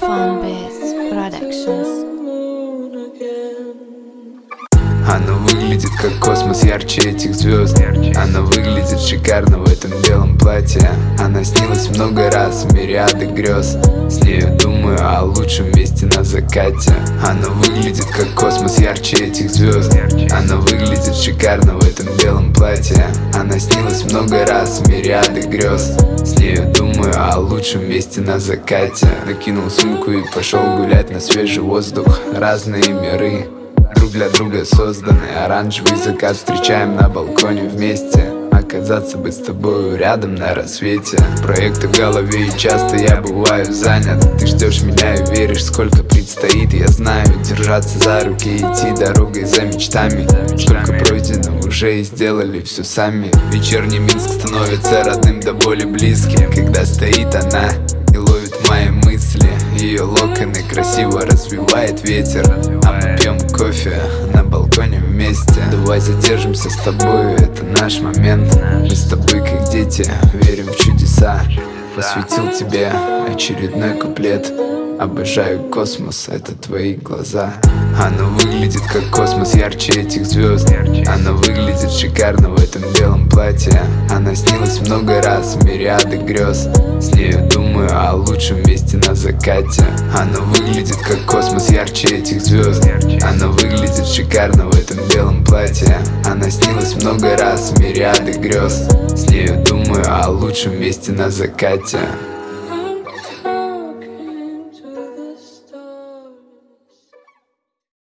Funbase Productions. Она выглядит как космос, ярче этих звезд. Она выглядит шикарно в этом белом платье. Она снилась много раз, мириады грез. С нею думаю о лучшем месте на закате. Она выглядит как космос, ярче этих звезд. Она выглядит шикарно в этом белом платье. Она снилась много раз, мириады грез. С нею думаю о лучшем месте на закате. Накинул сумку и пошел гулять на свежий воздух. Разные миры друг для друга созданы. Оранжевый закат встречаем на балконе вместе. Оказаться бы с тобою рядом на рассвете. Проекты в голове и часто я бываю занят. Ты ждешь меня и веришь, сколько предстоит. Я знаю, держаться за руки и идти дорогой за мечтами. Сколько пройдено уже и сделали все сами. Вечерний Минск становится родным до боли близким, когда стоит она и ловит мои мысли. Ее локоны красиво развивает ветер, а мы пьем кофе на балконе вместе. Давай задержимся с тобой, это наш момент. Мы с тобой как дети, верим в чудеса. Посвятил тебе очередной куплет. Обожаю космос, это твои глаза. Она выглядит как космос, ярче этих звезд. Она выглядит шикарно в этом белом платье. Она снилась много раз, мириады грез. С нею думаю о лучшем месте на закате. Она выглядит как космос, ярче этих звезд. Она выглядит шикарно в этом белом платье. Она снилась много раз, мириады грез. С нею думаю о лучшем месте на закате.